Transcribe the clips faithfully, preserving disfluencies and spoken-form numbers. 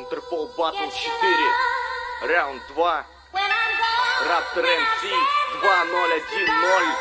Интерпол Батл четыре, раунд два, Раптор эм си два ноль один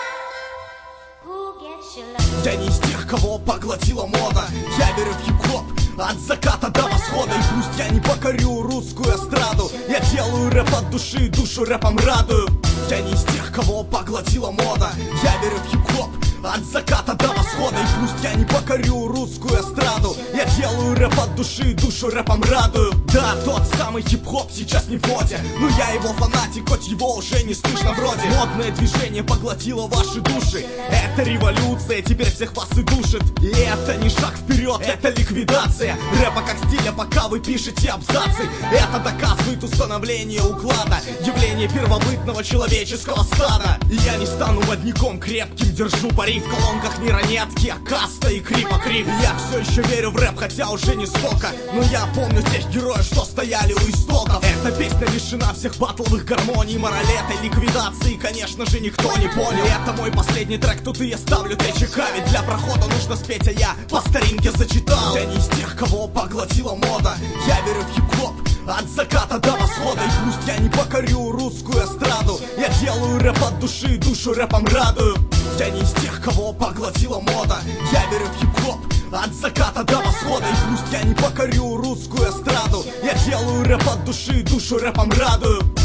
ноль. Я не из тех, кого поглотила мода. Я верю в хип-хоп от заката до восхода. И пусть я не покорю русскую эстраду, я делаю рэп от души, душу рэпом радую. Я не из тех, кого поглотила мода. Я верю в хип-хоп от заката до восхода. И пусть я не покорю русскую эстраду, я делаю рэп от души, душу рэпом радую. Да, тот самый хип-хоп сейчас не в моде, но я его фанатик, хоть его уже не слышно вроде. Модное движение поглотило ваши души. Это революция, теперь всех вас и душит. И это не шаг вперед, это ликвидация рэпа как стиля, пока вы пишете абзацы. Это доказывает установление уклада, явление первобытного человеческого стада. И я не стану водником крепким, держу пари. В колонках миронетки, а каста и крипа-крип. Я все еще верю в рэп, хотя уже не сколько, но я помню тех героев, что стояли у истоков. Эта песня лишена всех батловых гармоний, морали этой ликвидации, конечно же, никто не понял. Это мой последний трек, тут и я ставлю ТЧК, ведь для прохода нужно спеть, а я по старинке зачитал. Я не из тех, кого поглотила мода. Я верю в хип-хоп от заката до восхода. И пусть я не покорю русскую эстраду, я делаю рэп от души, душу рэпом радую. Я не из тех, кого поглотила мода. Я верю в хип-хоп от заката до восхода. И пусть я не покорю русскую эстраду, я делаю рэп от души, душу рэпом радую.